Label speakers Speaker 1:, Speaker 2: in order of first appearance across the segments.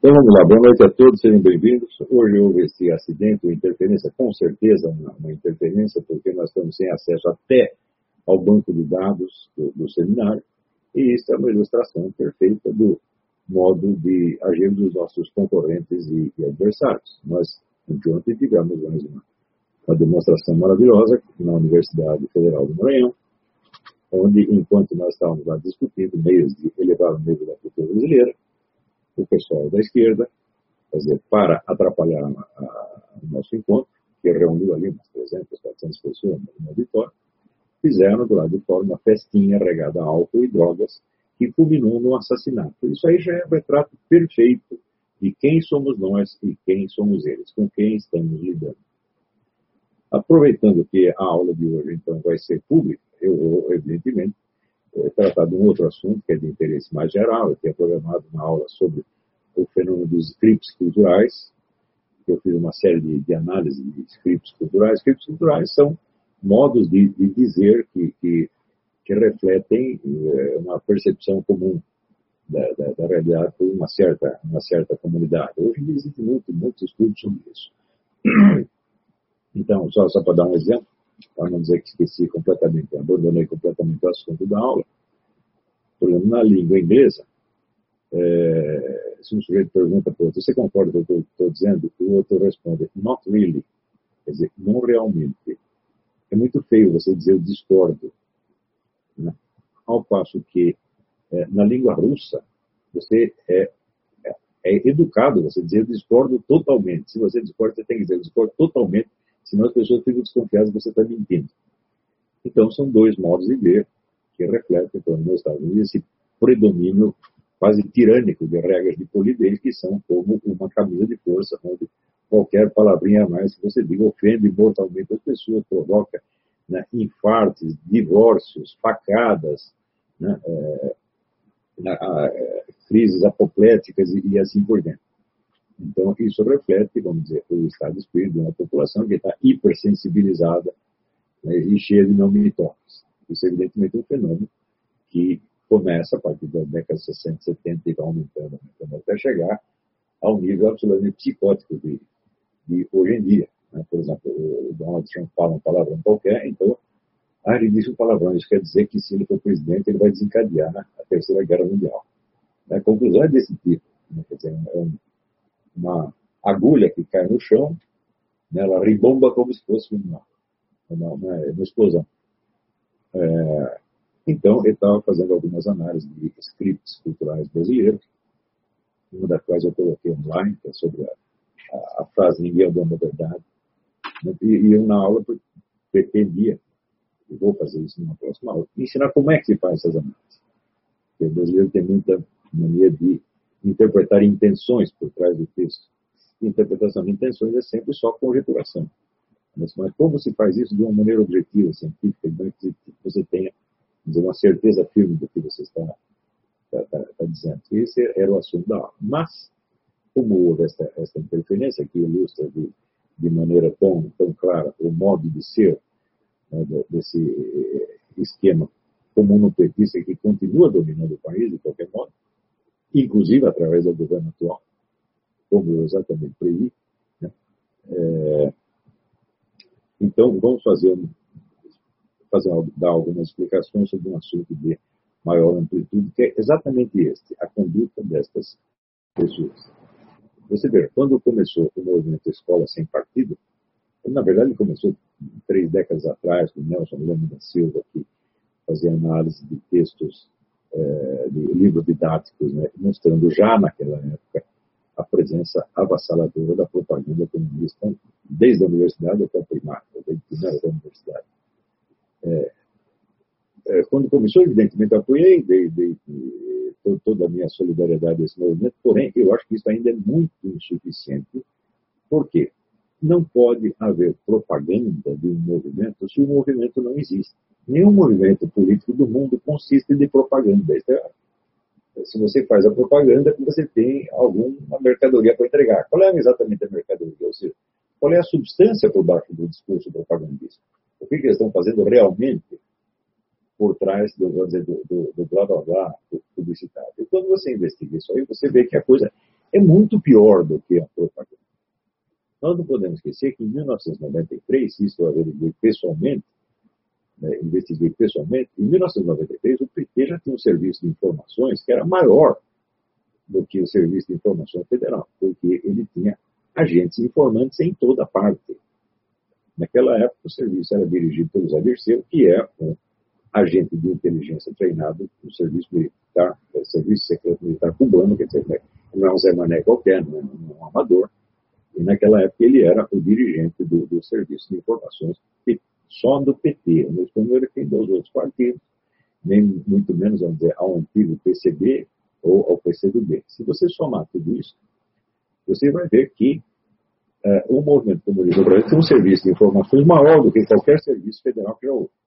Speaker 1: Então vamos lá, boa noite a todos, sejam bem-vindos. Hoje houve esse acidente ou interferência, com certeza uma interferência, porque nós estamos sem acesso até ao banco de dados do seminário, e isso é uma ilustração perfeita do modo de agir dos nossos concorrentes e adversários. Nós, ontem, tivemos uma demonstração maravilhosa na Universidade Federal do Maranhão, onde, enquanto nós estávamos lá discutindo meios de elevar o nível da cultura brasileira, o pessoal da esquerda, quer dizer, para atrapalhar o nosso encontro, que reuniu ali umas 300, 400 pessoas no auditório, fizeram do lado de fora uma festinha regada a álcool e drogas que culminou no assassinato. Isso aí já é um retrato perfeito de quem somos nós e quem somos eles, com quem estamos lidando. Aproveitando que a aula de hoje, então, vai ser pública, eu vou, evidentemente, tratar de um outro assunto que é de interesse mais geral. Eu tinha programado uma aula sobre o fenômeno dos scripts culturais. Eu fiz uma série de análise de scripts culturais. Scripts culturais são modos de dizer que refletem uma percepção comum da realidade por uma certa comunidade. Hoje existe muitos estudos sobre isso. Então, só para dar um exemplo, para não dizer que esqueci completamente, abandonei completamente o assunto da aula. Por exemplo, na língua inglesa, se um sujeito pergunta para o outro, você concorda com o que eu estou dizendo? O outro responde, not really. Quer dizer, não realmente. É muito feio você dizer eu discordo. Né? Ao passo que, na língua russa, você é educado você dizer eu discordo totalmente. Se você discorda, você tem que dizer eu discordo totalmente, senão as pessoas ficam desconfiadas que você está mentindo. Então, são dois modos de ver que refletem, pelo menos nos Estados Unidos, esse predomínio quase tirânico de regras de polidez, que são como uma camisa de força, onde qualquer palavrinha a mais que você diga ofende mortalmente as pessoas, provoca, né, infartos, divórcios, facadas, né, crises apopléticas e assim por diante. Então, isso reflete, vamos dizer, o estado de espírito de uma população que está hipersensibilizada, né, e cheia de não me toques. Isso, evidentemente, é um fenômeno que começa a partir da década de 60, 70 e vai aumentando até chegar ao nível absolutamente psicótico de hoje em dia. Né? Por exemplo, o Donald Trump fala um palavrão qualquer, então, ele disse um palavrão. Isso quer dizer que, se ele for presidente, ele vai desencadear a Terceira Guerra Mundial. A conclusão é desse tipo. Né? Quer dizer, é uma agulha que cai no chão, né? Ela ribomba como se fosse uma explosão. Então, ele estava fazendo algumas análises de scripts culturais brasileiros, uma das quais eu coloquei online, que é sobre a frase "ninguém é o dono da verdade". E eu, na aula, pretendia, e vou fazer isso numa próxima aula, ensinar como é que se faz essas análises. Porque o brasileiro tem muita mania de interpretar intenções por trás do texto. Interpretação de intenções é sempre só conjeturação. Mas como se faz isso de uma maneira objetiva, científica, que você tenha, dizer, uma certeza firme do que você está dizendo. Esse era o assunto da aula. Mas, como houve esta interferência que ilustra de maneira tão clara o modo de ser, né, desse esquema comunopetista que continua dominando o país, de qualquer modo, inclusive através do governo atual, como eu exatamente previ, né? Então, vamos dar algumas explicações sobre um assunto de maior amplitude, que é exatamente a conduta destas pessoas. Você vê, quando começou o movimento Escola Sem Partido, na verdade ele começou 3 décadas atrás, com Nelson Lima da Silva, que fazia análise de textos, de livros didáticos, né, mostrando já naquela época a presença avassaladora da propaganda comunista, desde a universidade até o primário, desde a primeira da universidade. Quando começou, evidentemente, eu apoiei, dei toda a minha solidariedade a esse movimento, porém, eu acho que isso ainda é muito insuficiente. Por quê? Não pode haver propaganda de um movimento se o movimento não existe. Nenhum movimento político do mundo consiste de propaganda. Se você faz a propaganda, você tem alguma mercadoria para entregar. Qual é exatamente a mercadoria? Ou seja, qual é a substância por baixo do discurso propagandista? O que eles estão fazendo realmente por trás do blá blá blá publicitário? E quando você investiga isso aí, você vê que a coisa é muito pior do que a propaganda. Nós não podemos esquecer que em 1993, isso eu averiguei pessoalmente, investiguei pessoalmente, em 1993 o PT já tinha um serviço de informações que era maior do que o Serviço de Informação Federal, porque ele tinha agentes informantes em toda parte. Naquela época o serviço era dirigido pelo Zé Dirceu, que é um agente de inteligência treinado no serviço militar, serviço secreto militar cubano, quer dizer, não é um Zé Mané qualquer, não é um amador. E naquela época ele era o dirigente do Serviço de Informações só do PT. Eu não estou me referindo aos outros partidos, nem muito menos, vamos dizer, ao antigo PCB ou ao PCdoB. Se você somar tudo isso, você vai ver que o movimento comunista do Brasil tem um serviço de informações maior do que qualquer serviço federal que já houve.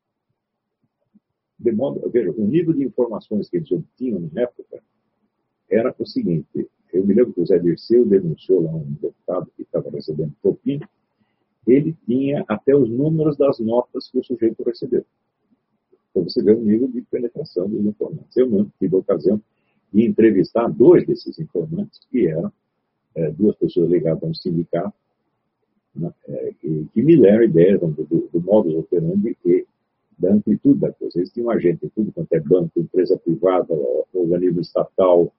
Speaker 1: De modo, veja, o nível de informações que eles obtinham na época era o seguinte: eu me lembro que o Zé Dirceu denunciou lá um deputado que estava recebendo propina, ele tinha até os números das notas que o sujeito recebeu. Então você vê o nível de penetração dos informantes. Eu mesmo tive a ocasião de entrevistar 2 desses informantes, que eram 2 pessoas ligadas a um sindicato, né, que me deram ideias do modus operandi e da amplitude da coisa. Eles tinham agente em tudo quanto é banco, empresa privada, organismo estatal,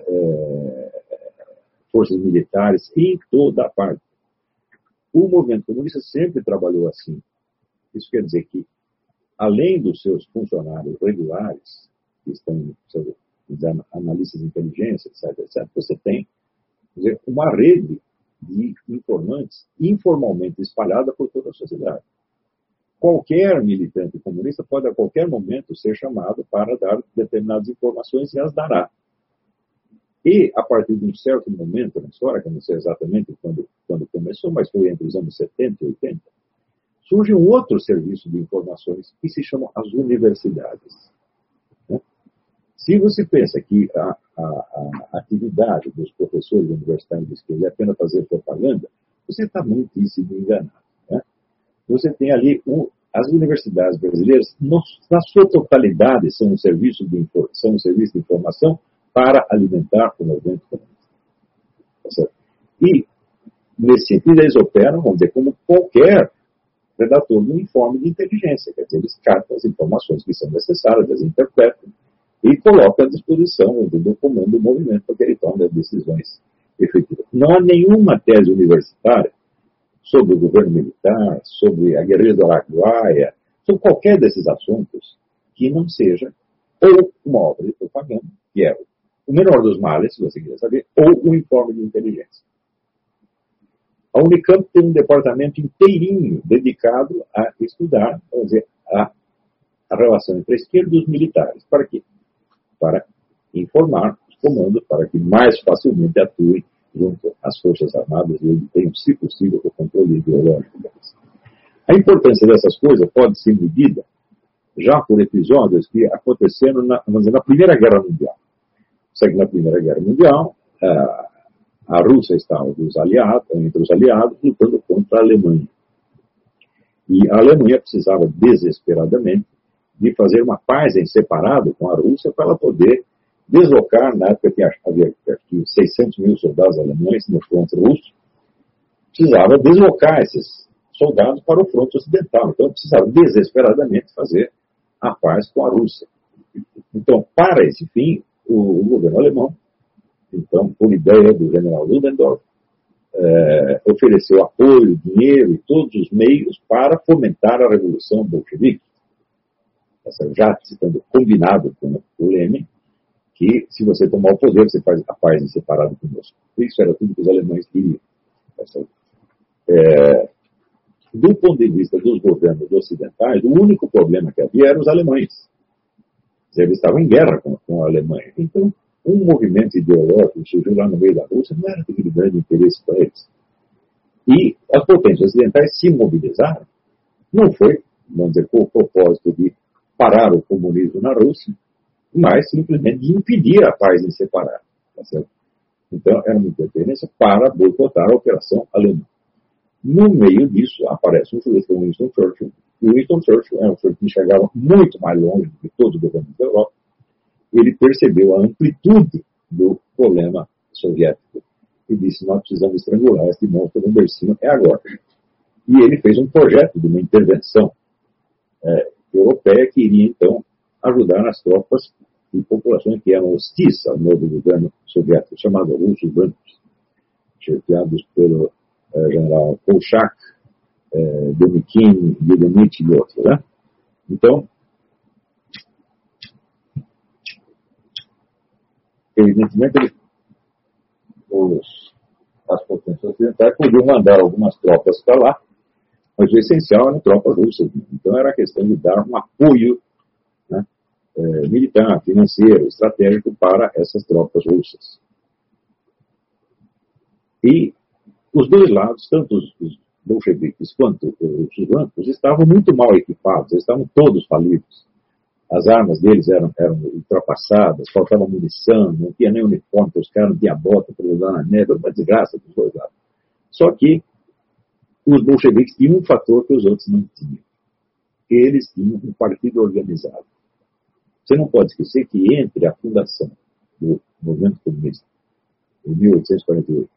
Speaker 1: forças militares, em toda a parte. O movimento comunista sempre trabalhou assim. Isso quer dizer que, além dos seus funcionários regulares, que estão, analistas de inteligência, etc., você tem, quer dizer, uma rede de informantes informalmente espalhada por toda a sociedade. Qualquer militante comunista pode a qualquer momento ser chamado para dar determinadas informações e as dará. E, a partir de um certo momento na história, que eu não sei exatamente quando começou, mas foi entre os anos 70 e 80, surge um outro serviço de informações que se chama as universidades. Se você pensa que a atividade dos professores universitários de esquerda é apenas fazer propaganda, você está muitíssimo enganado. Né? Você tem ali as universidades brasileiras, na sua totalidade, são um serviço de informação para alimentar o movimento comunista. E, nesse sentido, eles operam, vamos dizer, como qualquer redator de um informe de inteligência. Quer dizer, eles captam as informações que são necessárias, as interpretam e colocam à disposição do comando do movimento para que ele tome as decisões efetivas. Não há nenhuma tese universitária sobre o governo militar, sobre a guerrilha do Araguaia, sobre qualquer desses assuntos que não seja ou uma obra de propaganda, que é o menor dos males, se você quiser saber, ou um informe de inteligência. A Unicamp tem um departamento inteirinho dedicado a estudar, vamos dizer, a relação entre a esquerda e os militares. Para quê? Para informar os comandos, para que mais facilmente atuem junto às Forças Armadas e tenham, se possível, o controle ideológico delas. A importância dessas coisas pode ser medida já por episódios que aconteceram na Primeira Guerra Mundial. Segue na Primeira Guerra Mundial, a Rússia estava entre os aliados, lutando contra a Alemanha. E a Alemanha precisava desesperadamente de fazer uma paz em separado com a Rússia para ela poder deslocar, na época havia 600 mil soldados alemães no fronte russo, precisava deslocar esses soldados para o fronte ocidental. Então precisava desesperadamente fazer a paz com a Rússia. Então, para esse fim, o governo alemão, então, por ideia do general Ludendorff, ofereceu apoio, dinheiro e todos os meios para fomentar a revolução bolchevique. Já estando combinado com o Lenin, que se você tomar o poder, você faz a paz em separado conosco. Isso era tudo que os alemães queriam. Do ponto de vista dos governos ocidentais, o único problema que havia eram os alemães. Eles estavam em guerra com a Alemanha. Então, um movimento ideológico que surgiu lá no meio da Rússia não era de grande interesse para eles. E as potências ocidentais se mobilizaram. Não foi, vamos dizer, com o propósito de parar o comunismo na Rússia, mas simplesmente de impedir a paz em separado. Tá certo? Então, era uma interferência para boicotar a operação alemã. No meio disso, aparece um sujeito como Winston Churchill. E o Winston Churchill é um sujeito que enxergava muito mais longe do que todos os governos da Europa. Ele percebeu a amplitude do problema soviético. disse: nós precisamos estrangular este monstro no bercinho, é agora. E ele fez um projeto de uma intervenção europeia que iria, então, ajudar as tropas e populações que eram hostis ao novo governo soviético, chamado russos brancos, chefiados pelo general Kolchak, Denikin, Yudenich e outros. Né? Então, evidentemente, as potências ocidentais podiam mandar algumas tropas para lá, mas o essencial eram tropas russas. Então, era a questão de dar um apoio, né, militar, financeiro, estratégico para essas tropas russas. E os dois lados, tanto os bolcheviques quanto os brancos, estavam muito mal equipados, eles estavam todos falidos. As armas deles eram ultrapassadas, faltava munição, não tinha nem uniforme para os caras, não tinha bota para usar na neve, uma desgraça dos dois lados. Só que os bolcheviques tinham um fator que os outros não tinham. Eles tinham um partido organizado. Você não pode esquecer que entre a fundação do movimento comunista, em 1848,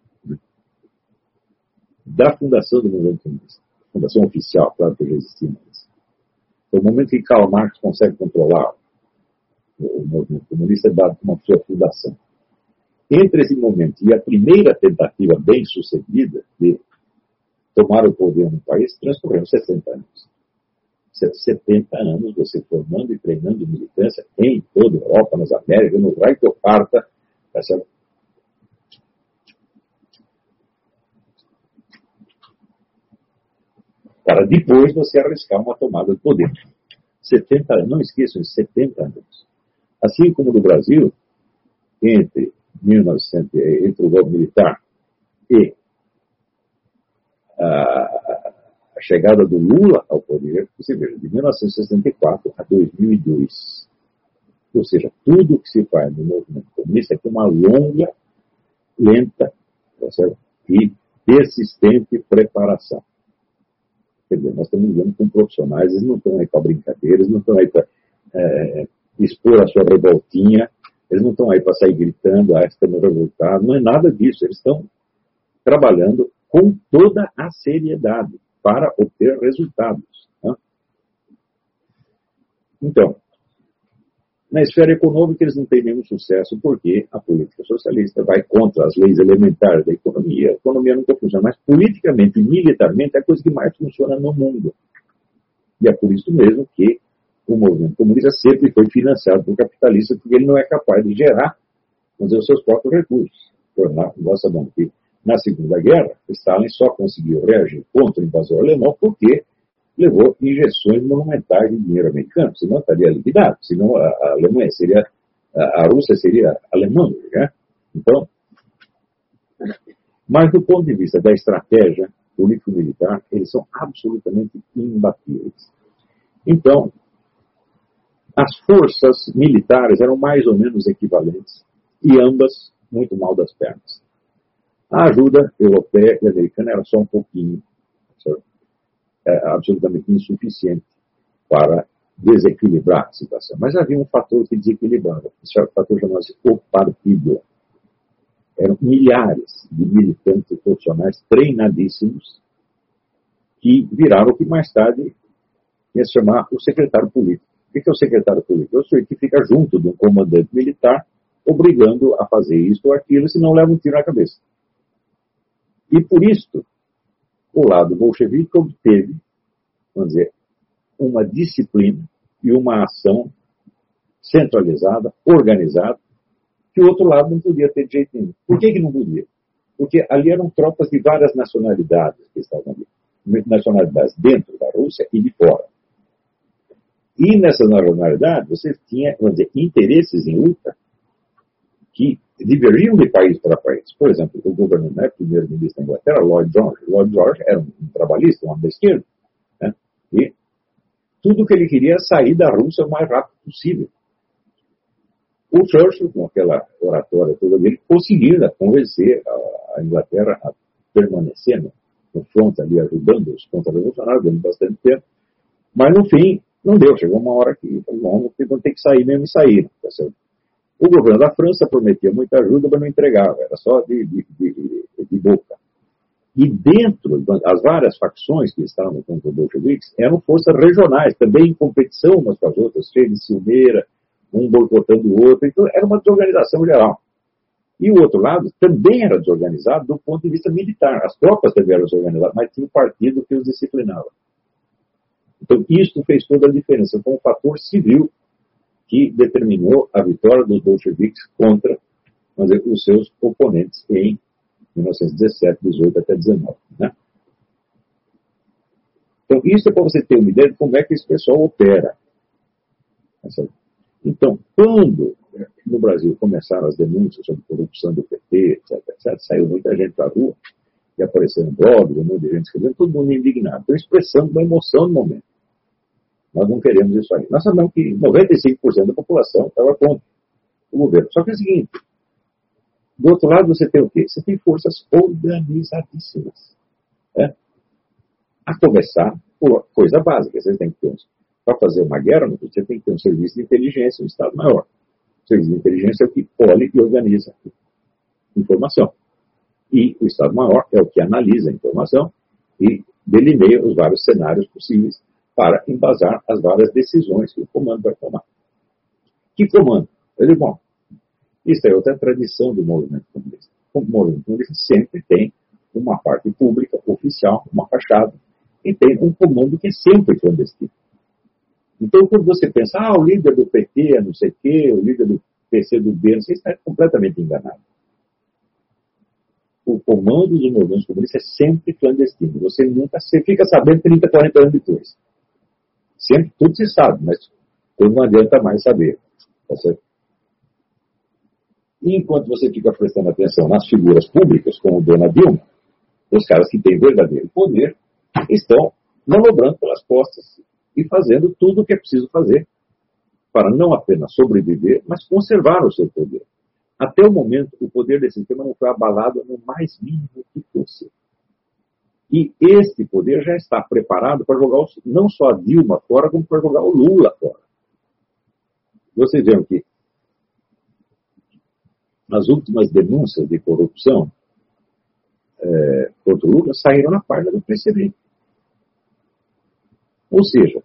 Speaker 1: da fundação do movimento comunista, fundação oficial, claro que já existia, mas o momento que Karl Marx consegue controlar o movimento comunista é dado como a sua fundação. Entre esse momento e a primeira tentativa bem sucedida de tomar o poder no país, transcorreram 60 anos. 70 anos você formando e treinando militância em toda a Europa, nas Américas, no Reich do Parta, para depois você arriscar uma tomada de poder. 70 anos, não esqueçam, 70 anos. Assim como no Brasil, entre o golpe militar e a chegada do Lula ao poder, você veja, de 1964 a 2002. Ou seja, tudo que se faz no movimento comunista é com uma longa, lenta, e persistente preparação. Quer dizer, nós estamos lidando com profissionais, eles não estão aí para brincadeira, eles não estão aí para expor a sua revoltinha, eles não estão aí para sair gritando, estamos revoltados, não é nada disso, eles estão trabalhando com toda a seriedade para obter resultados. Né? Então, na esfera econômica eles não têm nenhum sucesso porque a política socialista vai contra as leis elementares da economia. A economia nunca funciona, mas politicamente e militarmente é a coisa que mais funciona no mundo. E é por isso mesmo que o movimento comunista sempre foi financiado por capitalistas, porque ele não é capaz de gerar, vamos dizer, os seus próprios recursos. Nós sabemos que na Segunda Guerra, Stalin só conseguiu reagir contra o invasor alemão porque levou injeções monumentais de dinheiro americano, senão estaria liquidado, senão a Alemanha seria, a Rússia seria alemã, né? Então, mas do ponto de vista da estratégia político-militar, eles são absolutamente imbatíveis. Então, as forças militares eram mais ou menos equivalentes e ambas muito mal das pernas. A ajuda europeia e americana era só um pouquinho, absolutamente insuficiente para desequilibrar a situação. Mas havia um fator que desequilibrava. Esse fator chamava-se o partido. Eram milhares de militantes profissionais treinadíssimos que viraram o que mais tarde ia se chamar o secretário político. O que é o secretário político? É o sujeito que fica junto de um comandante militar obrigando a fazer isso ou aquilo, senão leva um tiro na cabeça. E por isso, o lado bolchevique obteve, vamos dizer, uma disciplina e uma ação centralizada, organizada, que o outro lado não podia ter de jeito nenhum. Por que não podia? Porque ali eram tropas de várias nacionalidades que estavam ali. Nacionalidades dentro da Rússia e de fora. E nessas nacionalidades, você tinha, vamos dizer, interesses em luta que divergiam de país para país. Por exemplo, o governador, né, primeiro-ministro da Inglaterra, Lloyd George. Lloyd George era um trabalhista, um homem da esquerda. Né? E tudo que ele queria era sair da Rússia o mais rápido possível. O Churchill, com aquela oratória toda dele, conseguiu convencer a Inglaterra a permanecer no front ali, ajudando os contra-revolucionários, dando bastante tempo. Mas, no fim, não deu. Chegou uma hora que vão ter que sair mesmo e saíram. Tá certo? O governo da França prometia muita ajuda, mas não entregava, era só de boca. E dentro das várias facções que estavam contra os bolcheviques, eram forças regionais, também em competição umas com as outras, cheias de ciumeira, um boicotando o outro. Então, era uma desorganização geral. E o outro lado também era desorganizado do ponto de vista militar. As tropas também eram desorganizadas, mas tinha um partido que os disciplinava. Então, isso fez toda a diferença. Foi um fator civil que determinou a vitória dos bolcheviques contra os seus oponentes em 1917, 18 até 19. Né? Então, isso é para você ter uma ideia de como é que esse pessoal opera. Então, quando no Brasil começaram as denúncias sobre corrupção do PT, etc., saiu muita gente para a rua, e apareceram blogs, um monte de gente escrevendo, todo mundo indignado. Então, expressando uma emoção no momento. Nós não queremos isso aí. Nós sabemos que 95% da população estava contra o governo. Só que é o seguinte, do outro lado você tem o quê? Você tem forças organizadíssimas. Né? A começar por coisa básica. Você tem que ter para fazer uma guerra, você tem que ter um serviço de inteligência, um Estado-Maior. O serviço de inteligência é o que olha e organiza informação. E o Estado-Maior é o que analisa a informação e delineia os vários cenários possíveis para embasar as várias decisões que o comando vai tomar. Que comando? Eu digo, bom, isso é outra tradição do movimento comunista. O movimento comunista sempre tem uma parte pública, oficial, uma fachada, e tem um comando que é sempre clandestino. Então, quando você pensa, o líder do PT é não sei o quê, o líder do PCdoB, você está completamente enganado. O comando dos movimentos comunistas é sempre clandestino. Você fica sabendo 30, 40 anos depois. Sempre tudo se sabe, mas não adianta mais saber. Tá certo? E enquanto você fica prestando atenção nas figuras públicas, como Dona Dilma, os caras que têm verdadeiro poder estão manobrando pelas costas e fazendo tudo o que é preciso fazer para não apenas sobreviver, mas conservar o seu poder. Até o momento, o poder desse sistema não foi abalado no mais mínimo que fosse. E este poder já está preparado para jogar não só a Dilma fora, como para jogar o Lula fora. Vocês viram que as últimas denúncias de corrupção contra o Lula saíram na página do PCB. Ou seja,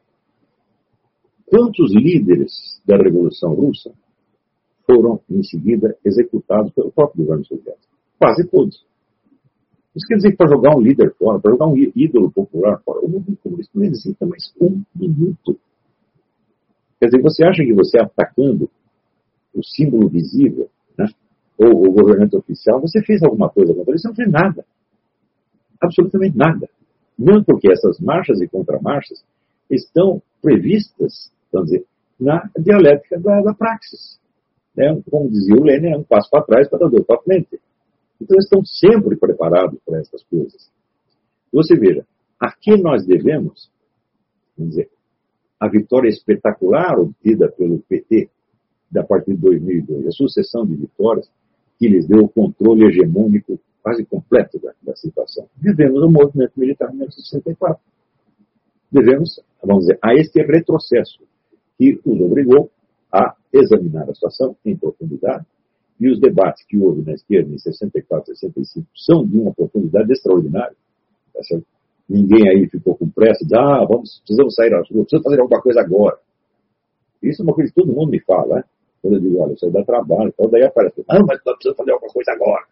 Speaker 1: quantos líderes da Revolução Russa foram, em seguida, executados pelo próprio governo soviético? Quase todos. Isso quer dizer que para jogar um líder fora, para jogar um ídolo popular fora, o movimento comunista não necessita mais um minuto. Quer dizer, você acha que você atacando o símbolo visível, né, ou o governante oficial, você fez alguma coisa contra ele? Você não fez nada. Absolutamente nada. Mesmo porque essas marchas e contramarchas estão previstas, vamos dizer, na dialética da praxis. Como dizia o Lenin, é um passo para trás para dar dois para frente. Então, eles estão sempre preparados para essas coisas. Você veja, aqui nós devemos, vamos dizer, a vitória espetacular obtida pelo PT a partir de 2002, a sucessão de vitórias que lhes deu o controle hegemônico quase completo da situação. Devemos ao movimento militar de 1964. Devemos, vamos dizer, a este retrocesso que os obrigou a examinar a situação em profundidade. E os debates que houve na esquerda em 64, 65 são de uma profundidade extraordinária. Tá certo? Ninguém aí ficou com pressa de, precisamos sair às ruas, precisamos fazer alguma coisa agora. Isso é uma coisa que todo mundo me fala, né? Quando eu digo, olha, isso aí dá trabalho. Então daí aparece, mas nós precisamos fazer alguma coisa agora.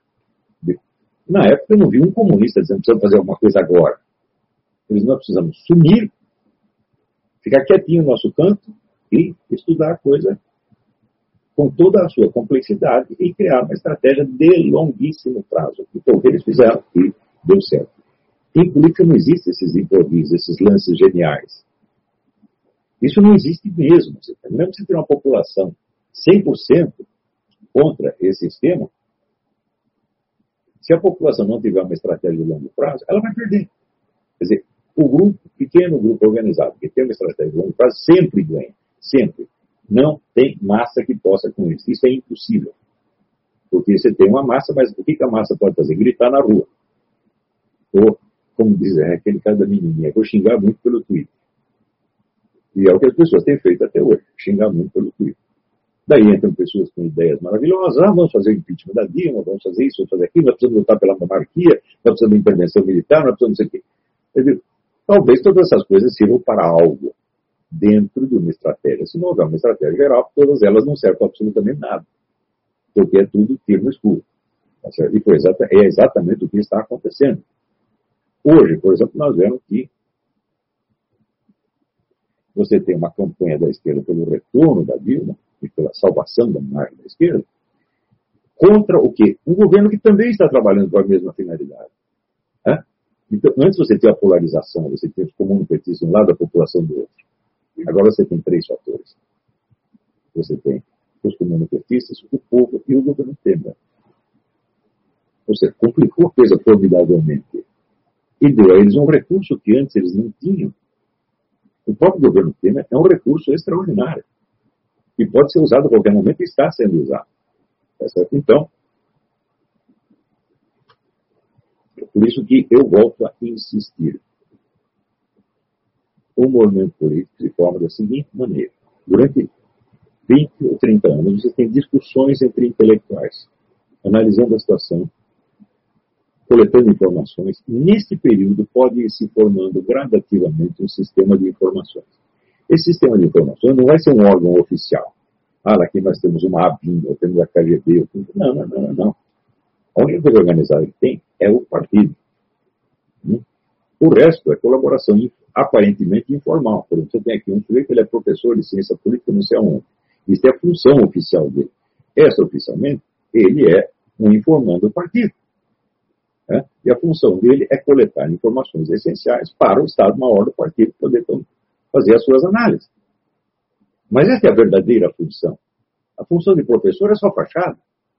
Speaker 1: Na época eu não vi um comunista dizendo que precisamos fazer alguma coisa agora. Nós precisamos sumir, ficar quietinho no nosso canto e estudar a coisa com toda a sua complexidade e criar uma estratégia de longuíssimo prazo. Então, o que eles fizeram e deu certo. Em política não existem esses improvisos, esses lances geniais. Isso não existe mesmo. Mesmo se tem uma população 100% contra esse sistema, se a população não tiver uma estratégia de longo prazo, ela vai perder. Quer dizer, o pequeno grupo organizado que tem uma estratégia de longo prazo sempre ganha. Sempre. Não tem massa que possa com isso. Isso é impossível. Porque você tem uma massa, mas o que a massa pode fazer? Gritar na rua. Ou, como diz aquele caso da menininha, vou xingar muito pelo Twitter. E é o que as pessoas têm feito até hoje. Xingar muito pelo Twitter. Daí entram pessoas com ideias maravilhosas. Vamos fazer o impeachment da Dilma, vamos fazer isso, vamos fazer aquilo, nós precisamos lutar pela monarquia, nós precisamos de intervenção militar, nós precisamos não sei o quê. Eu digo, talvez todas essas coisas sirvam para algo dentro de uma estratégia. Se não houver uma estratégia geral, todas elas não servem para absolutamente nada. Porque é tudo tiro no escuro. Tá certo? E é exatamente o que está acontecendo. Hoje, por exemplo, nós vemos que você tem uma campanha da esquerda pelo retorno da Dilma e pela salvação da marca da esquerda, contra o quê? Um governo que também está trabalhando para a mesma finalidade. Então, antes você tinha a polarização, você tinha os comunopetistas de um lado, a população do outro. Agora você tem três fatores. Você tem os comunopetistas, o povo e o governo Temer. Ou seja, complicou a coisa formidavelmente. E deu a eles um recurso que antes eles não tinham. O próprio governo Temer é um recurso extraordinário, que pode ser usado a qualquer momento e está sendo usado. Tá certo? Então, é por isso que eu volto a insistir. O movimento político se forma da seguinte maneira. Durante 20 ou 30 anos, você tem discussões entre intelectuais, analisando a situação, coletando informações. Neste período, pode ir se formando gradativamente um sistema de informações. Esse sistema de informações não vai ser um órgão oficial. Aqui nós temos uma ABIN, ou temos a KGB. Não. A única coisa organizada que tem é o partido. O resto é colaboração aparentemente informal. Por exemplo, você tem aqui um sujeito, ele é professor de ciência política, não sei aonde. Isso é a função oficial dele. Essa, oficialmente, ele é um informando do partido. E a função dele é coletar informações essenciais para o Estado-Maior do partido poder fazer as suas análises. Mas essa é a verdadeira função. A função de professor é só fachada.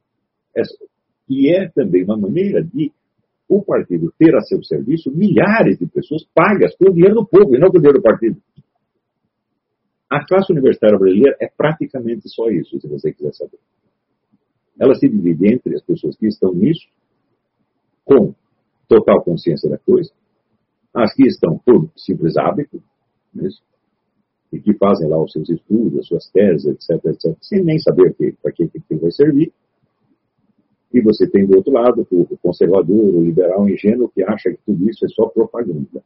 Speaker 1: E é também uma maneira de o partido ter a seu serviço milhares de pessoas pagas com o dinheiro do povo e não com o dinheiro do partido. A classe universitária brasileira é praticamente só isso, se você quiser saber. Ela se divide entre as pessoas que estão nisso, com total consciência da coisa, as que estão por simples hábito, e que fazem lá os seus estudos, as suas teses, etc., sem nem saber para que vai servir. E você tem do outro lado o conservador, o liberal ingênuo, que acha que tudo isso é só propaganda.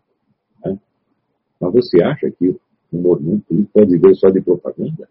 Speaker 1: Mas você acha que um movimento político pode viver só de propaganda?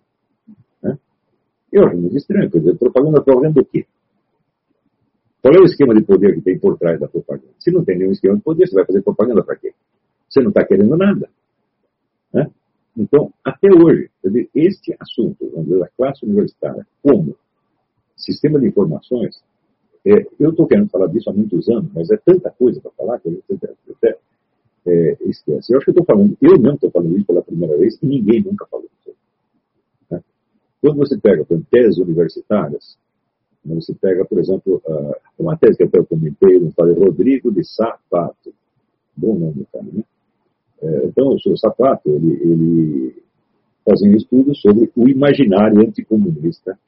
Speaker 1: Eu acho muito estranho. Quer dizer, propaganda do quê? Qual é o esquema de poder que tem por trás da propaganda? Se não tem nenhum esquema de poder, você vai fazer propaganda para quê? Você não está querendo nada. Então, até hoje, este assunto, vamos dizer, da classe universitária, como sistema de informações, eu estou querendo falar disso há muitos anos, mas é tanta coisa para falar que a gente até esquece. Eu acho que eu mesmo estou falando isso pela primeira vez e ninguém nunca falou isso. Quando você pega, por exemplo, teses universitárias, você pega, por exemplo, uma tese que até eu comentei, um tal de Rodrigo de Sapato. Bom nome do cara, né? Então, o senhor Sapato, ele fazia um estudo sobre o imaginário anticomunista,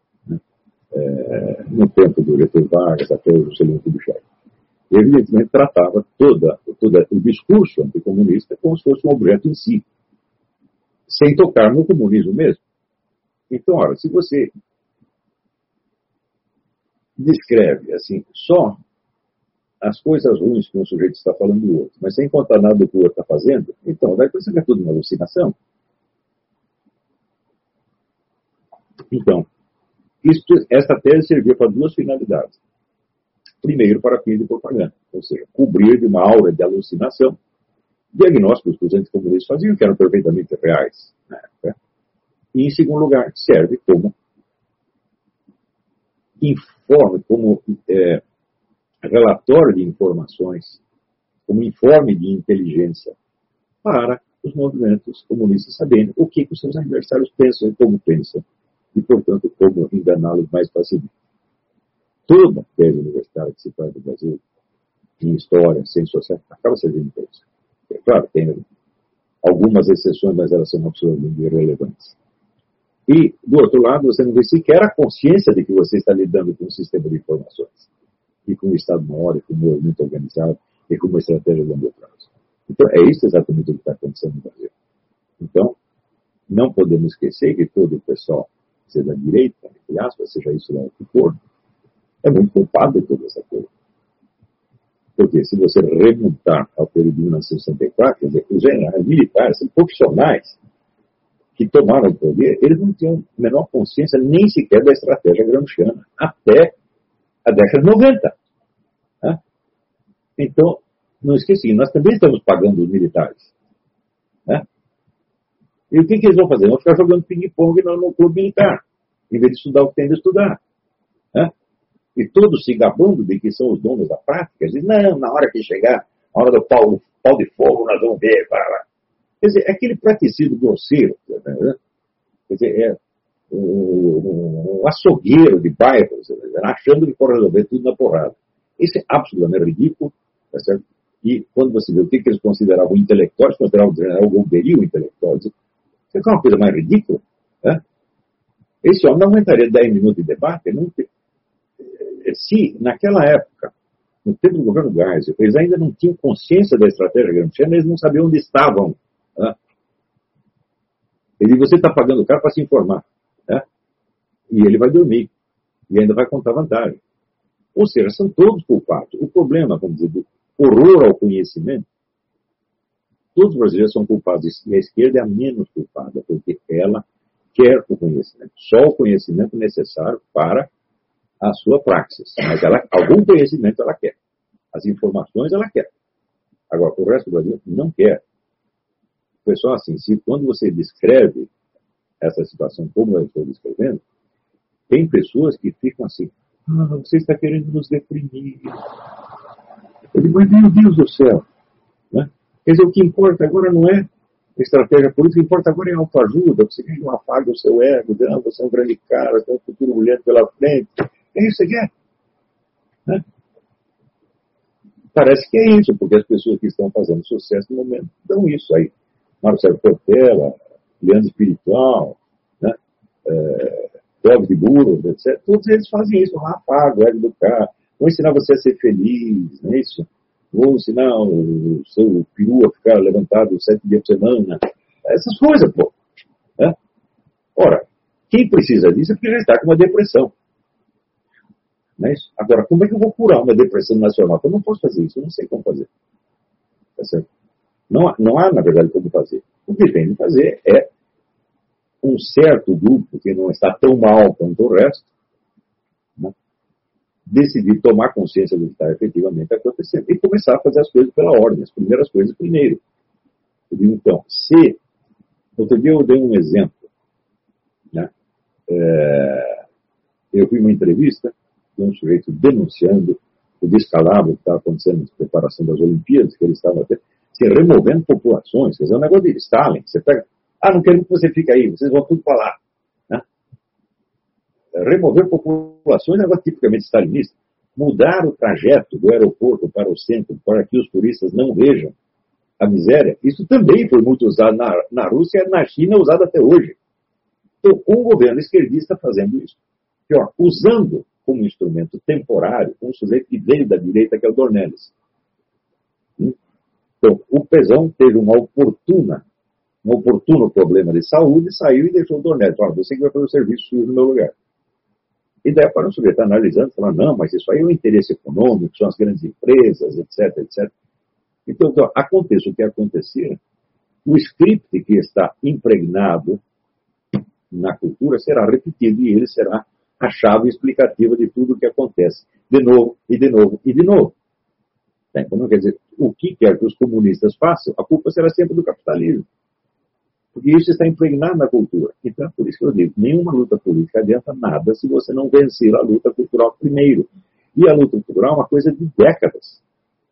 Speaker 1: no tempo do Getúlio Vargas, até o Juscelino Kubitschek. Evidentemente, tratava todo o discurso anticomunista como se fosse um objeto em si, sem tocar no comunismo mesmo. Então, ora, se você descreve, assim, só as coisas ruins que um sujeito está falando do outro, mas sem contar nada do que o outro está fazendo, então vai pensar que é tudo uma alucinação. Então, esta tese servia para duas finalidades. Primeiro, para fins de propaganda, ou seja, cobrir de uma aura de alucinação diagnósticos que os anticomunistas faziam, que eram perfeitamente reais na época. E, em segundo lugar, serve como informe, como relatório de informações, como informe de inteligência para os movimentos comunistas saberem o que os seus adversários pensam e como pensam, e, portanto, como enganá-los mais facilmente. Toda tese universitária que se faz no Brasil, em história, ciência social, acaba servindo para isso. É claro, tem algumas exceções, mas elas são absolutamente irrelevantes. E, do outro lado, você não vê sequer a consciência de que você está lidando com um sistema de informações, e com o Estado-Maior, e com o movimento organizado, e com uma estratégia de longo prazo. Então, é isso exatamente o que está acontecendo no Brasil. Então, não podemos esquecer que todo o pessoal ser da direita, entre aspas, seja isso lá o que for, é muito culpado de toda essa coisa. Porque se você remontar ao período de 1964, quer dizer, os generais militares, são profissionais que tomaram o poder, eles não tinham a menor consciência nem sequer da estratégia gramsciana, até a década de 90. Né? Então, não esqueci, nós também estamos pagando os militares. Né? E o que eles vão fazer? Vão ficar jogando ping-pong no clube militar, em vez de estudar o que tem de estudar. Né? E todos se gabando de que são os donos da prática, dizem, não, na hora que chegar, na hora do pau de fogo, nós vamos ver. Quer dizer, é aquele praticismo grosseiro, né? Quer dizer, é um açougueiro de bairros, achando que pode resolver tudo na porrada. Isso é absolutamente ridículo, tá certo? E quando você vê o que eles consideravam intelectuais, consideravam o general Golbery intelectual, você quer uma coisa mais ridícula? Né? Esse homem não aguentaria 10 minutos de debate. Não tem... Se, naquela época, no tempo do governo Geisel, eles ainda não tinham consciência da estratégia gramsciana, eles não sabiam onde estavam. Né? E você está pagando o cara para se informar. Né? E ele vai dormir. E ainda vai contar vantagem. Ou seja, são todos culpados. O problema, vamos dizer, do horror ao conhecimento, todos os brasileiros são culpados. E a esquerda é a menos culpada, porque ela quer o conhecimento. Só o conhecimento necessário para a sua praxis. Mas algum conhecimento ela quer. As informações ela quer. Agora, o resto do Brasil não quer. Pessoal, assim, quando você descreve essa situação como eu estou descrevendo, tem pessoas que ficam assim, você está querendo nos deprimir. Eu digo, mas meu Deus do céu. Né? Quer dizer, o que importa agora não é estratégia política, o que importa agora é autoajuda. Você quer que não apague o seu ego, não, você é um grande cara, você tem um futuro brilhante pela frente. É isso que você quer. Né? Parece que é isso, porque as pessoas que estão fazendo sucesso no momento dão isso aí. Marcelo Portela, Leandro Espiritual, né? Clóvis de Burros, etc. Todos eles fazem isso. Apaga o ego do cara. Vou ensinar você a ser feliz, não é isso? Vou ensinar o seu peru a ficar levantado 7 dias por semana. Essas coisas, pô. Né? Ora, quem precisa disso é porque já está com uma depressão. Não é isso? Agora, como é que eu vou curar uma depressão nacional? Eu não posso fazer isso, eu não sei como fazer. Tá certo? Não há, na verdade, como fazer. O que tem de fazer é um certo grupo que não está tão mal quanto o resto, né, decidir tomar consciência do que está efetivamente acontecendo e começar a fazer as coisas pela ordem, as primeiras coisas primeiro. Eu digo, então, outro dia eu dei um exemplo. Né, eu vi uma entrevista de um sujeito denunciando o descalabro que estava acontecendo na preparação das Olimpíadas, que ele estava até removendo populações. Quer dizer, é um negócio de Stalin. Você pega, não quero que você fique aí, vocês vão tudo para lá. Né? Remover populações é um negócio tipicamente stalinista. Mudar o trajeto do aeroporto para o centro, para que os turistas não vejam a miséria, isso também foi muito usado na Rússia e na China, usado até hoje. Então, um governo esquerdista fazendo isso. Pior, usando como instrumento temporário um sujeito que veio da direita, que é o Dornelles. Então, o Pezão teve um oportuno problema de saúde, saiu e deixou o Dornelles. Você que vai fazer o serviço sujo no meu lugar. E daí para o sujeito analisando, falando, não, mas isso aí é o interesse econômico, são as grandes empresas, etc, etc. Então, aconteça o que acontecer, o script que está impregnado na cultura será repetido e ele será a chave explicativa de tudo o que acontece. De novo, e de novo, e de novo. Então, não quer dizer, o que quer que os comunistas façam, a culpa será sempre do capitalismo. Porque isso está impregnado na cultura. Então, é por isso que eu digo, nenhuma luta política adianta nada se você não vencer a luta cultural primeiro. E a luta cultural é uma coisa de décadas.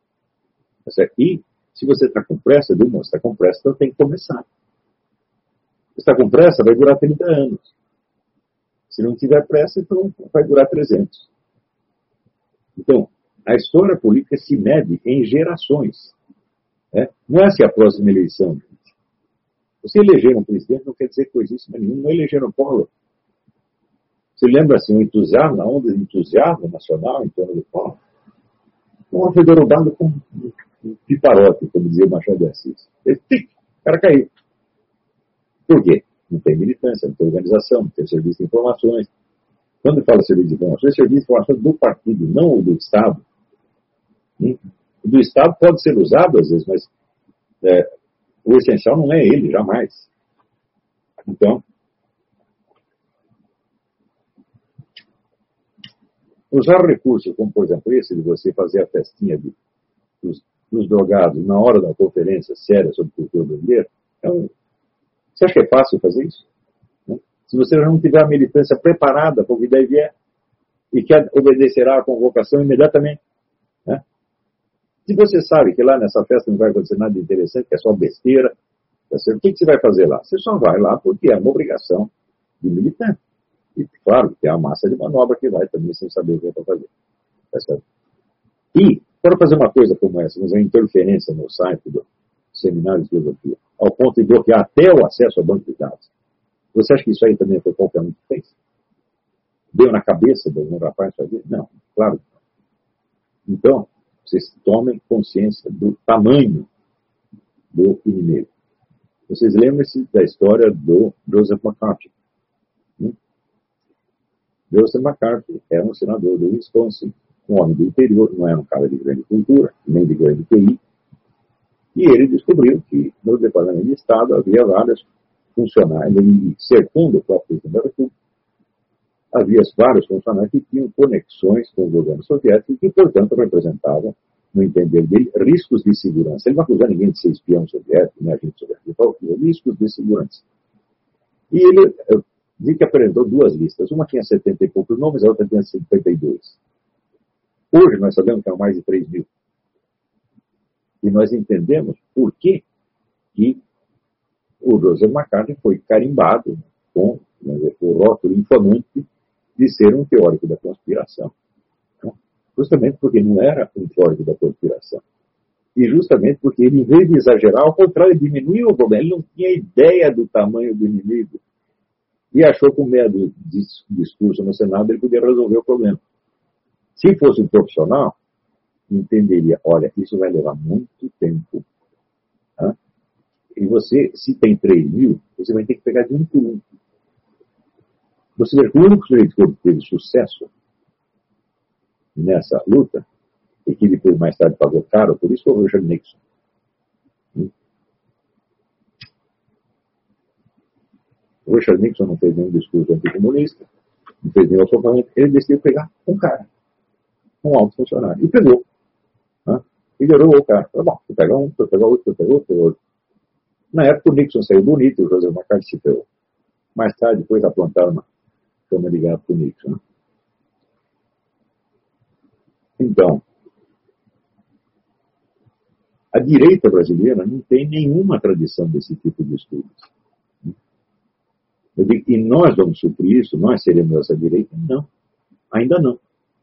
Speaker 1: E se você está com pressa, está com pressa, então tem que começar. Se está com pressa, vai durar 30 anos. Se não tiver pressa, então vai durar 300. Então, a história política se mede em gerações. Né? Não é assim a próxima eleição, gente. Você eleger um presidente não quer dizer coisíssima nenhuma. Não elegeram Collor. Você lembra assim, o entusiasmo, a onda de entusiasmo nacional em torno do Collor? Não foi derrubado com um piparote, como dizia Machado de Assis. O cara caiu. Por quê? Não tem militância, não tem organização, não tem serviço de informações. Quando fala serviço de informações, é serviço de informações do partido, não o do Estado. O do Estado pode ser usado às vezes, mas o essencial não é ele, jamais. Então, usar recursos como, por exemplo, esse de você fazer a festinha dos drogados na hora da conferência séria sobre cultura brasileira, você acha que é fácil fazer isso? Se você não tiver a militância preparada para o que daí vier e que obedecerá à convocação imediatamente. Né? Se você sabe que lá nessa festa não vai acontecer nada de interessante, que é só besteira, o que você vai fazer lá? Você só vai lá porque é uma obrigação de militante. E, claro, tem a massa de manobra que vai também sem saber o que é para fazer. Tá certo? E, para fazer uma coisa como essa, fazer uma interferência no site do Seminário de Filosofia, ao ponto de bloquear até o acesso ao banco de dados, você acha que isso aí também foi qualquer um que fez? Deu na cabeça de algum rapaz fazer? Não, claro que não. Então, vocês tomem consciência do tamanho do inimigo. Vocês lembram-se da história do Joseph McCarthy. Joseph McCarthy era um senador do Wisconsin, um homem do interior, não era um cara de grande cultura, nem de grande QI, e ele descobriu que no Departamento de Estado havia vários funcionários, e cercando o próprio presidente da República, havia vários funcionários que tinham conexões com o governo soviético e que, portanto, representavam, no entender dele, riscos de segurança. Ele não acusou ninguém de ser espião soviético, nem agente soviético, riscos de segurança. E ele vi que apresentou duas listas. Uma tinha 70 e poucos nomes, a outra tinha 52. Hoje nós sabemos que há mais de 3 mil. E nós entendemos por que o Joseph McCarthy foi carimbado com o rótulo infamante de ser um teórico da conspiração. Justamente porque não era um teórico da conspiração. E justamente porque ele, em vez de exagerar, ao contrário, diminuiu o problema. Ele não tinha ideia do tamanho do inimigo. E achou que, com meio do discurso no Senado, ele podia resolver o problema. Se fosse um profissional, entenderia, olha, isso vai levar muito tempo. Tá? E você, se tem 3 mil, você vai ter que pegar de um por um. Você vê que o único sujeito que teve sucesso nessa luta, e que depois mais tarde pagou caro, por isso foi o Richard Nixon. O Richard Nixon não fez nenhum discurso anticomunista, não fez nenhum sofrimento, ele decidiu pegar um cara, um alto funcionário, e pegou. E gerou o cara. Falei, bom, você pega um, você pega outro, você pega outro, você pega outro. Na época o Nixon saiu bonito e o José McCarthy se pegou. Mais tarde, depois aprontaram uma cama de gato para o Nixon. Então, a direita brasileira não tem nenhuma tradição desse tipo de estudos. Eu digo, e nós vamos suprir isso? Nós seremos essa direita? Não, ainda não.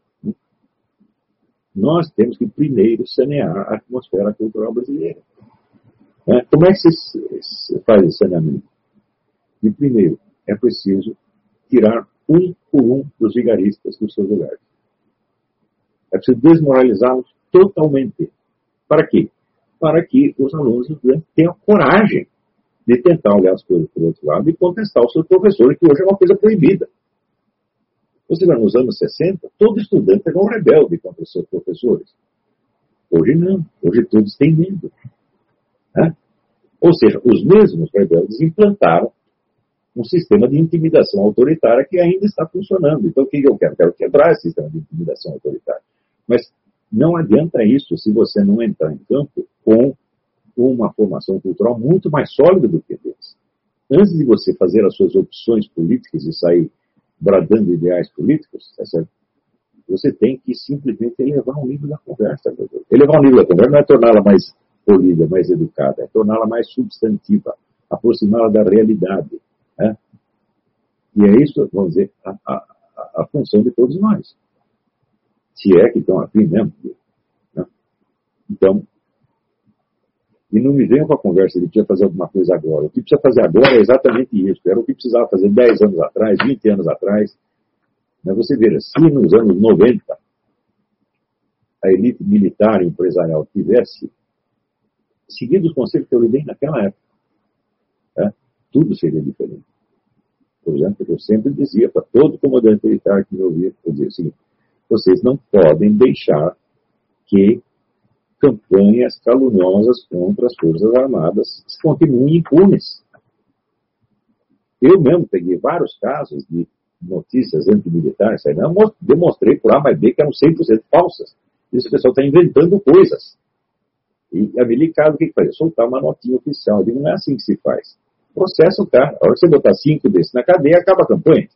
Speaker 1: Nós temos que primeiro sanear a atmosfera cultural brasileira. Como é que se faz esse saneamento? E primeiro, é preciso tirar um por um dos vigaristas dos seus lugares. É preciso desmoralizá-los totalmente. Para quê? Para que os alunos tenham coragem de tentar olhar as coisas por outro lado e contestar os seus professores, que hoje é uma coisa proibida. Você vai nos anos 60, todo estudante era um rebelde contra os seus professores. Hoje não. Hoje todos têm medo. Ou seja, os mesmos rebeldes implantaram um sistema de intimidação autoritária que ainda está funcionando. Então, o que eu quero? Quero quebrar esse sistema de intimidação autoritária. Mas não adianta isso se você não entrar em campo com uma formação cultural muito mais sólida do que deles. Antes de você fazer as suas opções políticas e sair bradando ideais políticos, tá certo? Você tem que simplesmente elevar o nível da conversa. Elevar o nível da conversa não é torná-la mais polida, mais educada, é torná-la mais substantiva, aproximá-la da realidade. Né? E é isso, vamos dizer, a função de todos nós. Se é que estão afim mesmo. Né? Então, e não me venham com a conversa de que precisa fazer alguma coisa agora. O que precisa fazer agora é exatamente isso. Era o que precisava fazer 10 anos atrás, 20 anos atrás. Mas você vê, se nos anos 90 a elite militar e empresarial tivesse seguido os conselhos que eu lhe dei naquela época, tudo seria diferente. por exemplo, eu sempre dizia para todo comandante militar que me ouvia, eu dizia o seguinte: vocês não podem deixar que campanhas caluniosas contra as Forças Armadas continuem impunes. Eu mesmo peguei vários casos de notícias antimilitares, demonstrei por A mais B que eram 100% falsas. Isso o pessoal está inventando coisas. E a Milicado, o que faz? Soltar uma notinha oficial. Eu digo, não é assim que se faz. Processa o cara. A hora que você botar 5 desses na cadeia, acaba a campanha.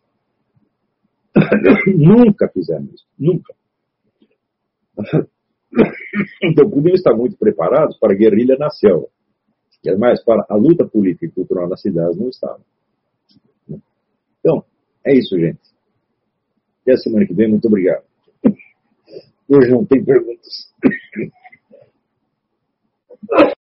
Speaker 1: Nunca fizemos isso. Nunca. Então, podiam estar muito preparados para a guerrilha na selva. Mas para a luta política e cultural nas cidades não estavam. Então, é isso, gente. Até a semana que vem. Muito obrigado. Hoje não tem perguntas.